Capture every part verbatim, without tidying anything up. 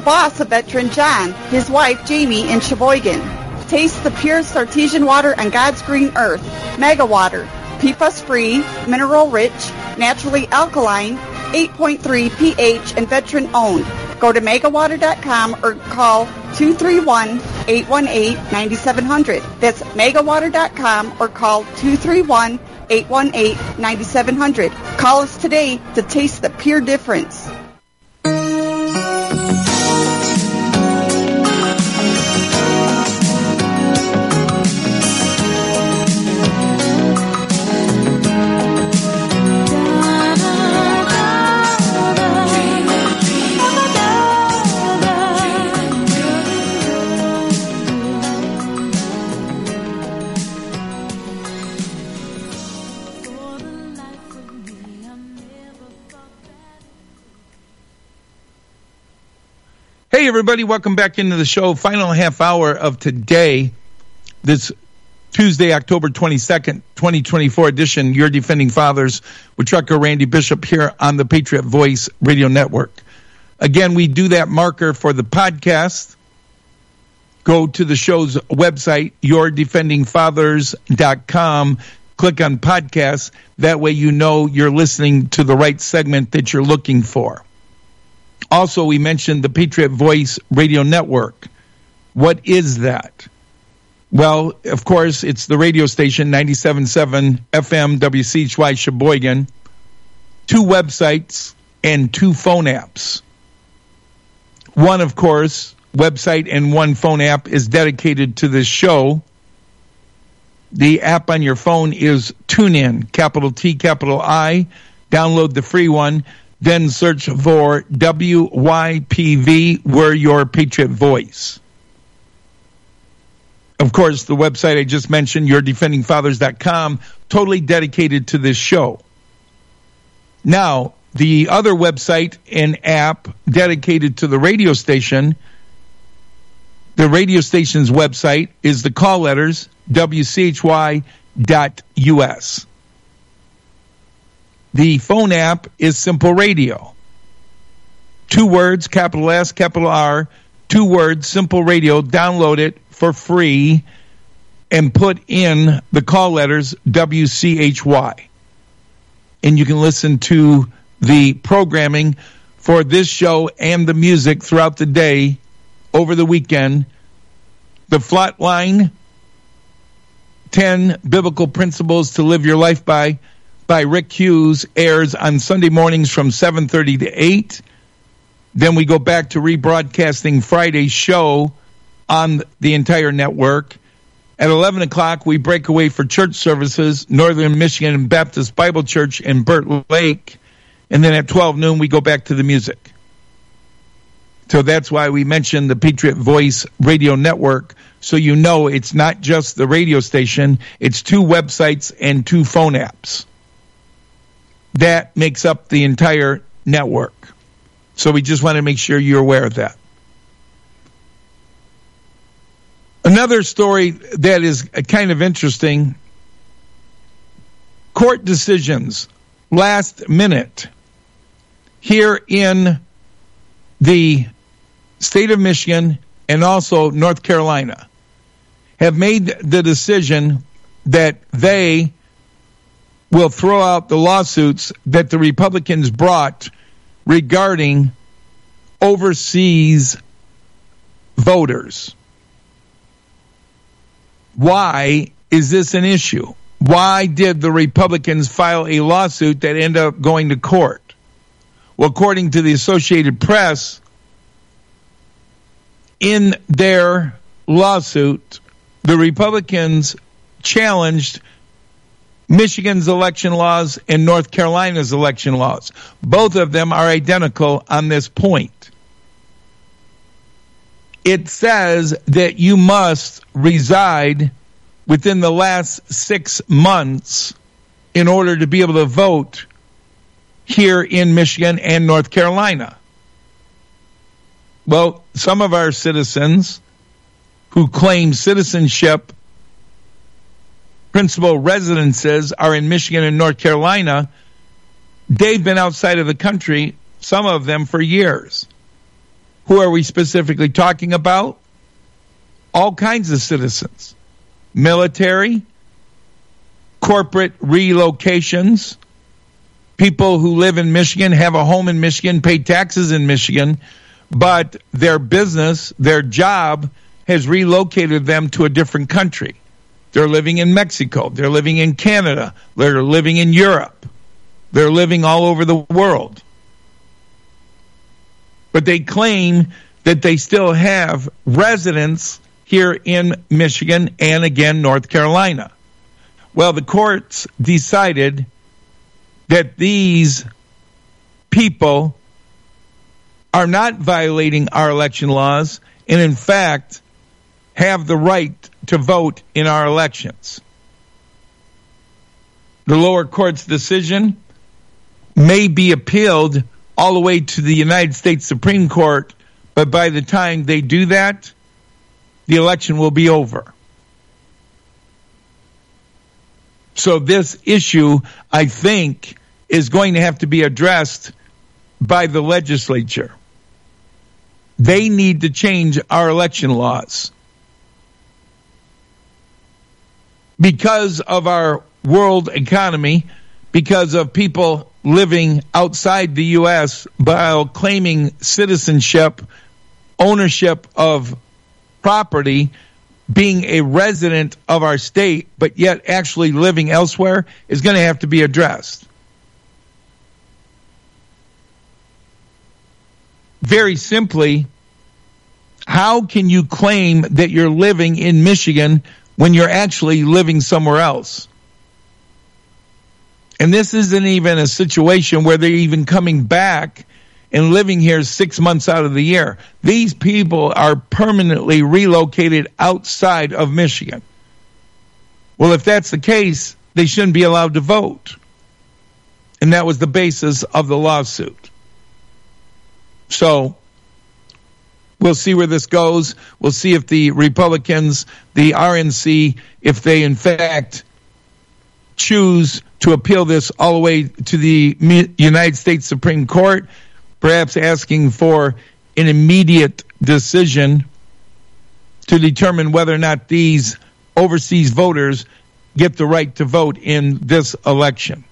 boss of veteran John, his wife Jamie in Sheboygan. Taste the purest artesian water on God's green earth. Mega Water. P F A S-free, mineral-rich, naturally alkaline, eight point three pH, and veteran-owned. Go to mega water dot com or call two three one, eight one eight, nine seven zero zero. That's mega water dot com or call two three one, eight one eight, nine seven zero zero. Call us today to taste the pure difference. Hey, everybody, welcome back into the show. Final half hour of today, this Tuesday, October twenty-second, twenty twenty-four edition, Your Defending Fathers with Trucker Randy Bishop here on the Patriot Voice Radio Network. Again, we do that marker for the podcast. Go to the show's website, your defending fathers dot com. Click on podcasts. That way you know you're listening to the right segment that you're looking for. Also, we mentioned the Patriot Voice Radio Network. What is that? Well, of course, it's the radio station, ninety-seven point seven F M W C H Y Sheboygan, two websites, and two phone apps. One, of course, website and one phone app is dedicated to this show. The app on your phone is TuneIn, capital T, capital I. Download the free one. Then search for W Y P V, We're Your Patriot Voice. Of course, the website I just mentioned, your defending fathers dot com, totally dedicated to this show. Now, the other website and app dedicated to the radio station, the radio station's website is the call letters, W C H Y dot U S. The phone app is Simple Radio. Two words, capital S, capital R, two words, Simple Radio. Download it for free and put in the call letters W C H Y. And you can listen to the programming for this show and the music throughout the day, over the weekend. The Flatline, ten Biblical Principles to Live Your Life By, by Rick Hughes, airs on Sunday mornings from seven thirty to eight. Then we go back to rebroadcasting Friday's show on the entire network. At eleven o'clock, we break away for church services, Northern Michigan Baptist Bible Church in Burt Lake. And then at twelve noon, we go back to the music. So that's why we mentioned the Patriot Voice Radio Network, so you know it's not just the radio station, it's two websites and two phone apps. That makes up the entire network. So we just want to make sure you're aware of that. Another story that is kind of interesting, court decisions last minute here in the state of Michigan and also North Carolina have made the decision that they will throw out the lawsuits that the Republicans brought regarding overseas voters. Why is this an issue? Why did the Republicans file a lawsuit that ended up going to court? Well, according to the Associated Press, in their lawsuit, the Republicans challenged Michigan's election laws and North Carolina's election laws. Both of them are identical on this point. It says that you must reside within the last six months in order to be able to vote here in Michigan and North Carolina. Well, some of our citizens who claim citizenship, principal residences are in Michigan and North Carolina, they've been outside of the country, some of them for years. Who are we specifically talking about? All kinds of citizens. Military, corporate relocations, people who live in Michigan, have a home in Michigan, pay taxes in Michigan, but their business, their job has relocated them to a different country. They're living in Mexico. They're living in Canada. They're living in Europe. They're living all over the world. But they claim that they still have residence here in Michigan and, again, North Carolina. Well, the courts decided that these people are not violating our election laws and, in fact, have the right to vote in our elections. The lower court's decision may be appealed all the way to the United States Supreme Court, but by the time they do that, the election will be over. So this issue, I think, is going to have to be addressed by the legislature. They need to change our election laws. Because of our world economy, because of people living outside the U S while claiming citizenship, ownership of property, being a resident of our state, but yet actually living elsewhere, is going to have to be addressed. Very simply, how can you claim that you're living in Michigan when you're actually living somewhere else? And this isn't even a situation where they're even coming back and living here six months out of the year. These people are permanently relocated outside of Michigan. Well, if that's the case, they shouldn't be allowed to vote. And that was the basis of the lawsuit. So we'll see where this goes. We'll see if the Republicans, the R N C, if they in fact choose to appeal this all the way to the United States Supreme Court, perhaps asking for an immediate decision to determine whether or not these overseas voters get the right to vote in this election.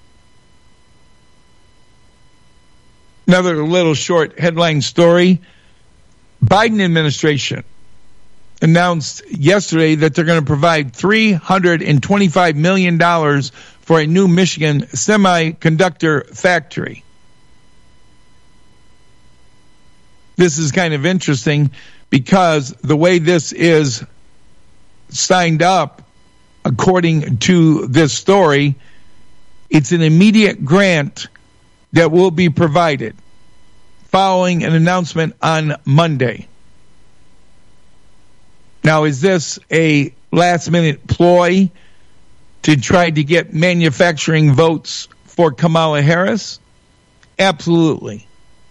Another little short headline story. Biden administration announced yesterday that they're going to provide three hundred twenty-five million dollars for a new Michigan semiconductor factory. This is kind of interesting because the way this is signed up, according to this story, it's an immediate grant that will be provided following an announcement on Monday. Now, is this a last-minute ploy to try to get manufacturing votes for Kamala Harris? Absolutely.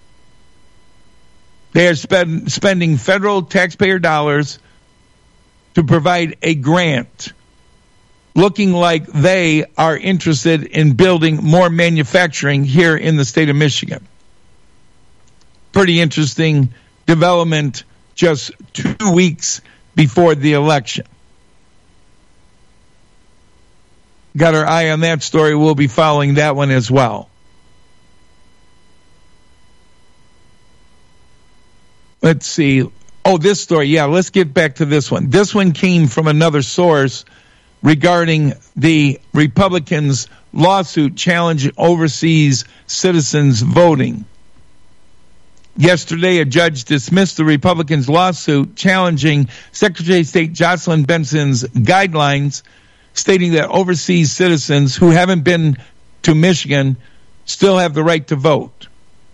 They are spend, spending federal taxpayer dollars to provide a grant, looking like they are interested in building more manufacturing here in the state of Michigan. Pretty interesting development just two weeks before the election. Got our eye on that story. We'll be following that one as well. Let's see. Oh, this story. Yeah, let's get back to this one. This one came from another source regarding the Republicans' lawsuit challenging overseas citizens voting. Yesterday, a judge dismissed the Republicans' lawsuit challenging Secretary of State Jocelyn Benson's guidelines, stating that overseas citizens who haven't been to Michigan still have the right to vote.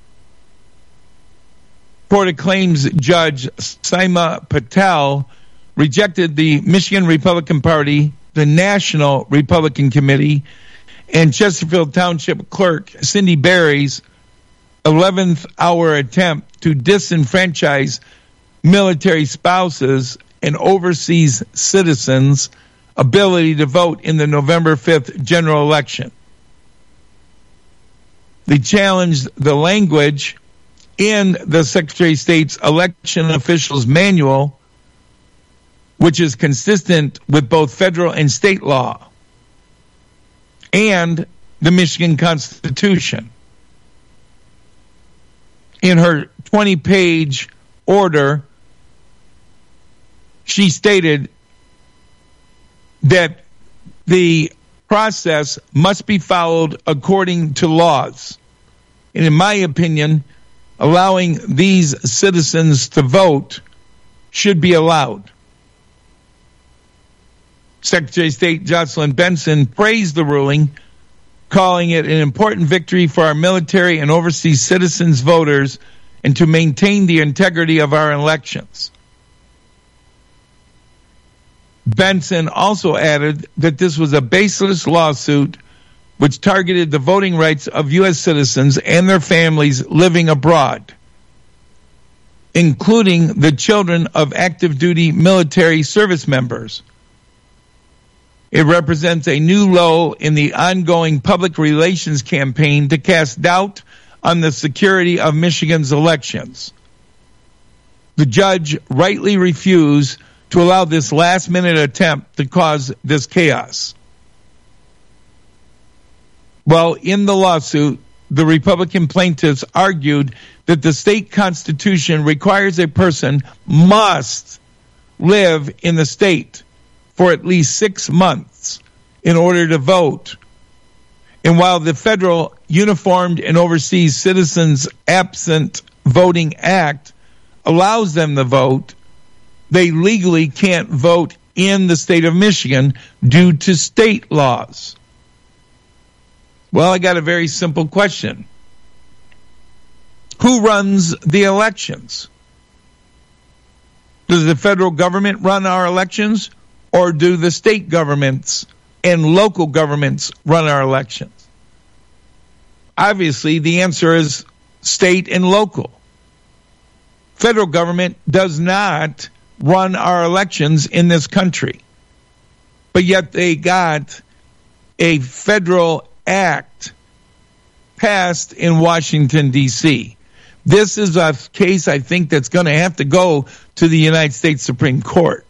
Court of Claims Judge Seema Patel rejected the Michigan Republican Party, the National Republican Committee, and Chesterfield Township Clerk Cindy Berry's eleventh hour attempt to disenfranchise military spouses and overseas citizens' ability to vote in the November fifth general election. They challenged the language in the Secretary of State's Election Officials Manual, which is consistent with both federal and state law and the Michigan Constitution. In her twenty-page order, she stated that the process must be followed according to laws. And in my opinion, allowing these citizens to vote should be allowed. Secretary of State Jocelyn Benson praised the ruling, calling it an important victory for our military and overseas citizens voters and to maintain the integrity of our elections. Benson also added that this was a baseless lawsuit which targeted the voting rights of U S citizens and their families living abroad, including the children of active duty military service members. It represents a new low in the ongoing public relations campaign to cast doubt on the security of Michigan's elections. The judge rightly refused to allow this last-minute attempt to cause this chaos. Well, in the lawsuit, the Republican plaintiffs argued that the state constitution requires a person must live in the state for at least six months in order to vote. And while the Federal Uniformed and Overseas Citizens Absent Voting Act allows them to vote, they legally can't vote in the state of Michigan due to state laws. Well, I got a very simple question. Who runs the elections? Does the federal government run our elections, or do the state governments and local governments run our elections? Obviously, the answer is state and local. Federal government does not run our elections in this country. But yet they got a federal act passed in Washington, D C This is a case, I think, that's going to have to go to the United States Supreme Court.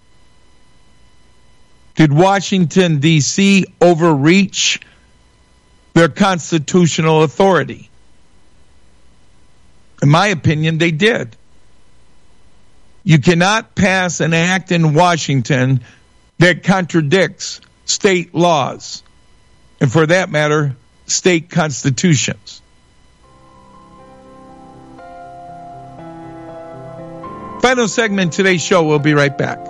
Did Washington, D C overreach their constitutional authority? In my opinion, they did. You cannot pass an act in Washington that contradicts state laws, and for that matter, state constitutions. Final segment of today's show. We'll be right back.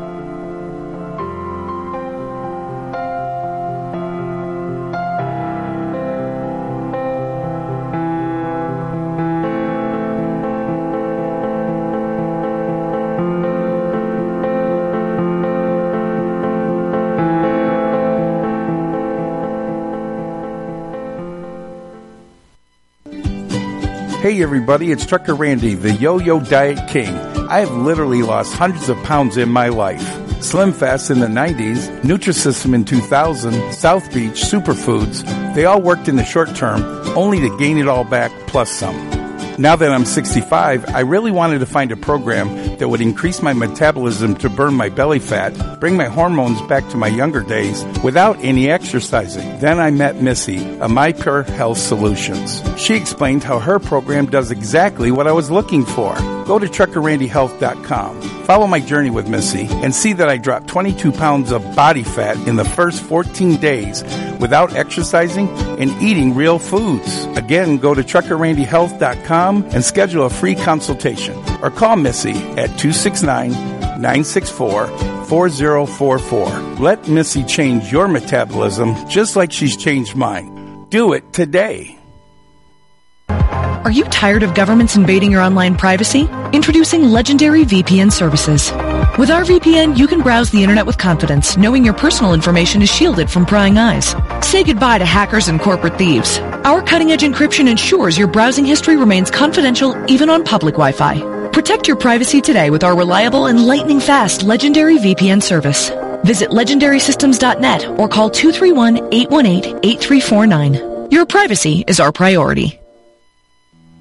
Hey everybody, it's Trucker Randy, the Yo-Yo Diet King. I have literally lost hundreds of pounds in my life. Slim Fast in the nineties, Nutrisystem in two thousand, South Beach, Superfoods, they all worked in the short term, only to gain it all back plus some. Now that I'm sixty-five, I really wanted to find a program that would increase my metabolism to burn my belly fat, bring my hormones back to my younger days without any exercising. Then I met Missy, of My Pure Health Solutions. She explained how her program does exactly what I was looking for. Go to trucker randy health dot com. Follow my journey with Missy and see that I dropped twenty-two pounds of body fat in the first fourteen days without exercising and eating real foods. Again, go to trucker randy health dot com and schedule a free consultation or call Missy at two six nine, nine six four, four zero four four. Let Missy change your metabolism just like she's changed mine. Do it today. Are you tired of governments invading your online privacy? Introducing Legendary V P N services. With our V P N, you can browse the internet with confidence, knowing your personal information is shielded from prying eyes. Say goodbye to hackers and corporate thieves. Our cutting-edge encryption ensures your browsing history remains confidential even on public Wi-Fi. Protect your privacy today with our reliable and lightning-fast Legendary V P N service. Visit legendary systems dot net or call two three one, eight one eight, eight three four nine. Your privacy is our priority.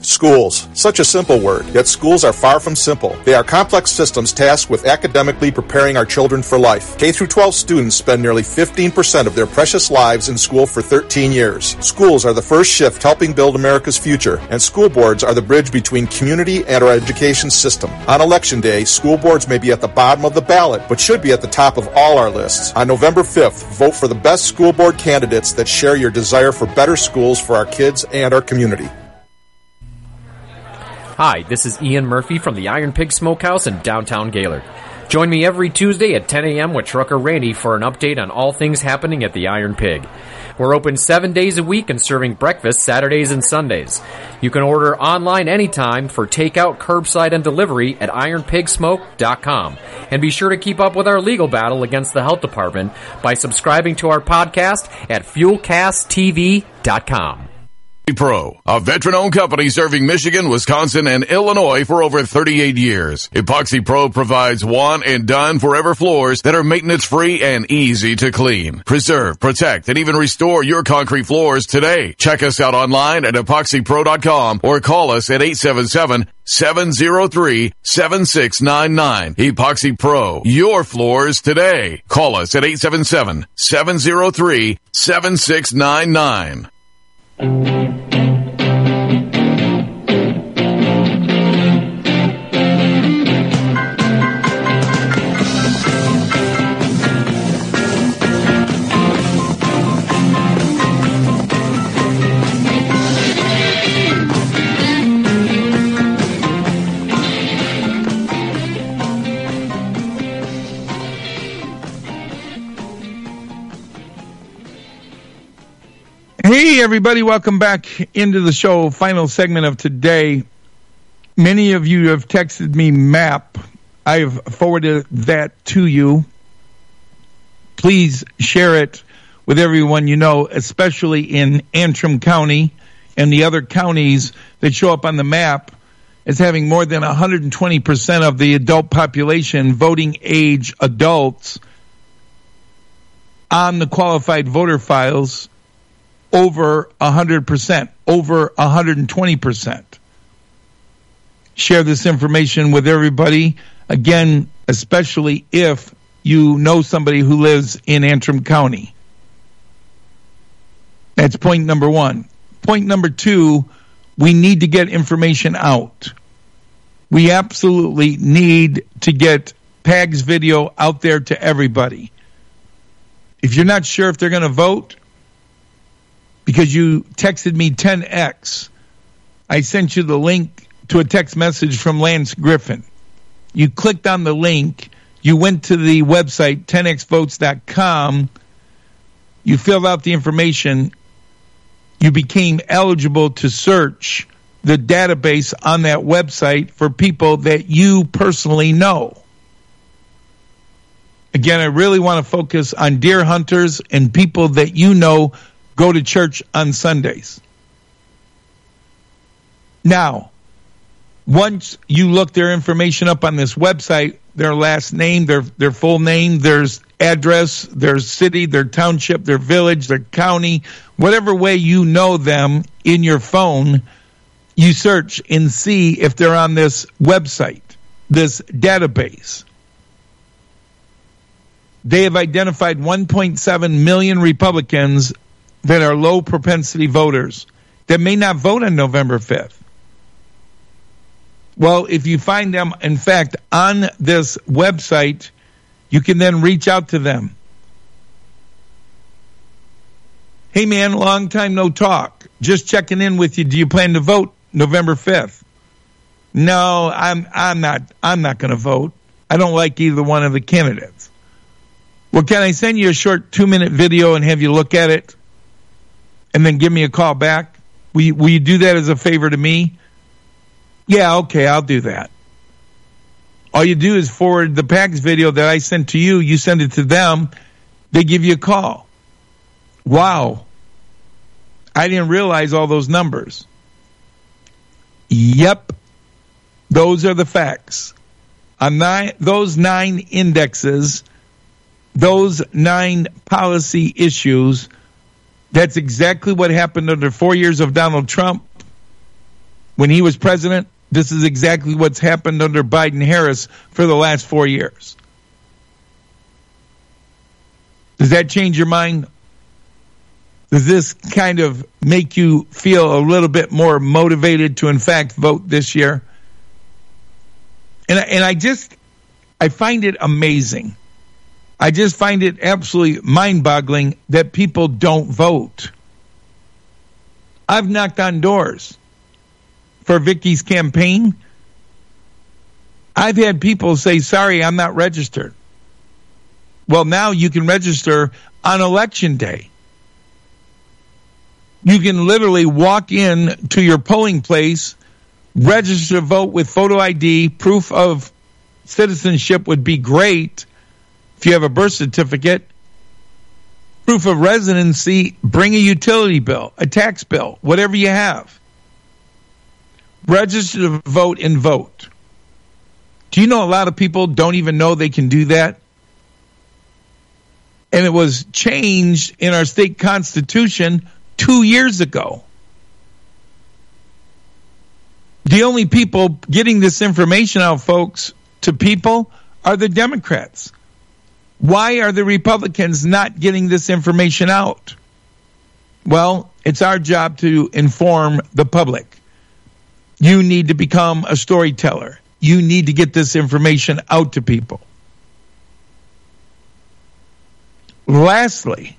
Schools. Such a simple word, yet schools are far from simple. They are complex systems tasked with academically preparing our children for life. K through twelve students spend nearly fifteen percent of their precious lives in school for thirteen years. Schools are the first shift helping build America's future, and school boards are the bridge between community and our education system. On Election Day, school boards may be at the bottom of the ballot, but should be at the top of all our lists. On November fifth, vote for the best school board candidates that share your desire for better schools for our kids and our community. Hi, this is Ian Murphy from the Iron Pig Smokehouse in downtown Gaylord. Join me every Tuesday at ten a.m. with Trucker Randy for an update on all things happening at the Iron Pig. We're open seven days a week and serving breakfast Saturdays and Sundays. You can order online anytime for takeout, curbside, and delivery at iron pig smoke dot com. And be sure to keep up with our legal battle against the health department by subscribing to our podcast at fuel cast t v dot com. Pro, a veteran-owned company serving Michigan, Wisconsin, and Illinois for over thirty-eight years. Epoxy Pro provides one-and-done forever floors that are maintenance-free and easy to clean. Preserve, protect, and even restore your concrete floors today. Check us out online at epoxy pro dot com or call us at eight seven seven, seven zero three, seven six nine nine. Epoxy Pro, your floors today. Call us at eight seven seven, seven zero three, seven six nine nine. Hey, everybody, welcome back into the show. Final segment of today. Many of you have texted me MAP. I have forwarded that to you. Please share it with everyone you know, especially in Antrim County and the other counties that show up on the map as having more than one hundred twenty percent of the adult population, voting age adults, on the qualified voter files. Over one hundred percent, over one hundred twenty percent. Share this information with everybody. Again, especially if you know somebody who lives in Antrim County. That's point number one. Point number two, we need to get information out. We absolutely need to get P A G's video out there to everybody. If you're not sure if they're going to vote, because you texted me ten X, I sent you the link to a text message from Lance Griffin. You clicked on the link, you went to the website ten x votes dot com, you filled out the information, you became eligible to search the database on that website for people that you personally know. Again, I really want to focus on deer hunters and people that you know go to church on Sundays. Now, once you look their information up on this website, their last name, their their full name, their address, their city, their township, their village, their county, whatever way you know them in your phone, you search and see if they're on this website, this database. They have identified one point seven million Republicans that are low propensity voters that may not vote on November fifth. Well, if you find them, in fact, on this website, you can then reach out to them. Hey, man, long time no talk. Just checking in with you. Do you plan to vote November fifth? No, I'm I'm not I'm not going to vote. I don't like either one of the candidates. Well, can I send you a short two-minute video and have you look at it? And then give me a call back? Will you, will you do that as a favor to me? Yeah, okay, I'll do that. All you do is forward the P A G's video that I sent to you. You send it to them. They give you a call. Wow. I didn't realize all those numbers. Yep. Those are the facts. On nine, those nine indexes, those nine policy issues, that's exactly what happened under four years of Donald Trump. when he was president. This is exactly what's happened under Biden-Harris for the last four years. Does that change your mind? Does this kind of make you feel a little bit more motivated to, in fact, vote this year? And, and I just, I find it amazing. I just find it absolutely mind-boggling that people don't vote. I've knocked on doors for Vicky's campaign. I've had people say, sorry, I'm not registered. Well, now you can register on election day. You can literally walk in to your polling place, register to vote with photo I D. Proof of citizenship would be great if you have a birth certificate. Proof of residency, bring a utility bill, a tax bill, whatever you have. Register to vote and vote. Do you know a lot of people don't even know they can do that? And it was changed in our state constitution two years ago. The only people getting this information out, folks, to people are the Democrats. Why are the Republicans not getting this information out? Well, it's our job to inform the public. You need to become a storyteller. You need to get this information out to people. Lastly,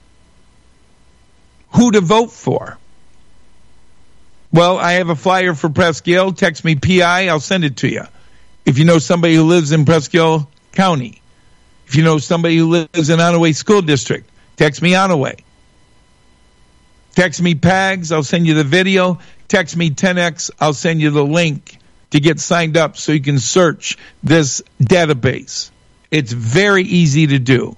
who to vote for? Well, I have a flyer for Presque Isle. Text me P I, I'll send it to you. If you know somebody who lives in Presque Isle County, if you know somebody who lives in Onaway School District, text me Onaway. Text me P A Gs, I'll send you the video. Text me ten X, I'll send you the link to get signed up so you can search this database. It's very easy to do.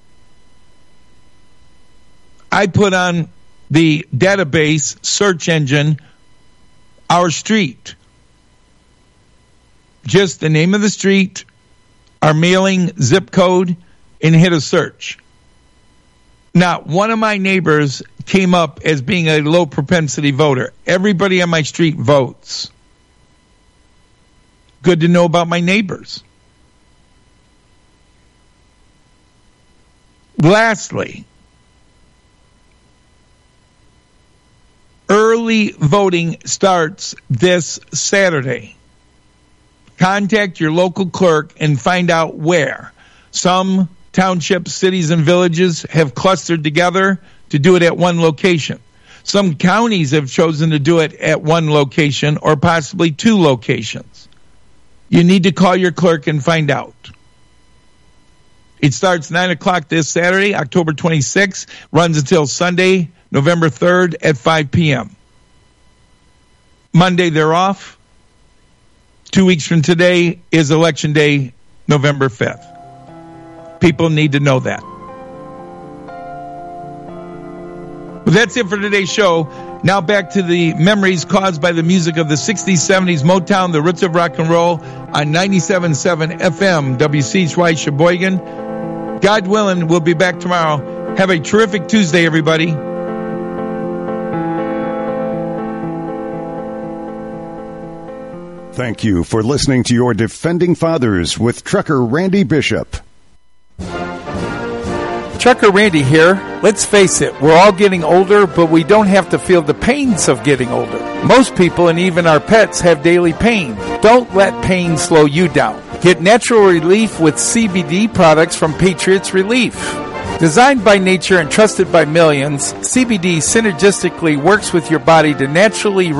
I put on the database search engine our street. Just the name of the street, our mailing, zip code, and hit a search. Not one of my neighbors came up as being a low propensity voter. Everybody on my street votes. Good to know about my neighbors. Lastly, early voting starts this Saturday. Contact your local clerk and find out where. Some townships, cities, and villages have clustered together to do it at one location. Some counties have chosen to do it at one location or possibly two locations. You need to call your clerk and find out. It starts nine o'clock this Saturday, October twenty-sixth, runs until Sunday, November third at five p.m. Monday, they're off. Two weeks from today is Election Day, November fifth. People need to know that. Well, that's it for today's show. Now back to the memories caused by the music of the sixties, seventies, Motown, the roots of rock and roll on ninety-seven point seven F M, W C H Y Sheboygan. God willing, we'll be back tomorrow. Have a terrific Tuesday, everybody. Thank you for listening to your Defending Fathers with Trucker Randy Bishop. Trucker Randy here. Let's face it, we're all getting older, but we don't have to feel the pains of getting older. Most people and even our pets have daily pain. Don't let pain slow you down. Get natural relief with C B D products from Patriots Relief. Designed by nature and trusted by millions, C B D synergistically works with your body to naturally